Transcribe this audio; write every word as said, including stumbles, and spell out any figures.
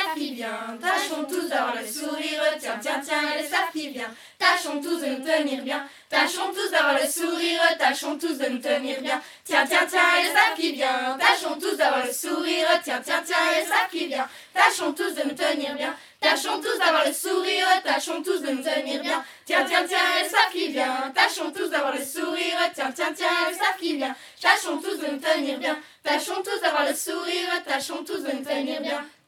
savent qui vient. Tâchons tous d'avoir le sourire, tiens, tiens, tiens, elles savent qui vient. Tâchons tous de nous tenir bien. Tâchons tous d'avoir le sourire, tâchons tous de nous tenir bien. Tiens, tiens, tiens, elles savent qui vient. Tâchons tous d'avoir le sourire, tiens, tiens, tiens, elles savent qui vient. Tâchons tous de nous tenir bien. Tâchons tous d'avoir le sourire, tâchons tous de nous tenir bien. Tiens, tiens, tiens, elles savent qui vient. Tâchons tous d'avoir le sourire, tiens, tiens, tiens, elles savent qui vient. Tâchons tous de nous tenir bien. Tâchons tous d'avoir le sourire, tâchons tous de nous tenir bien.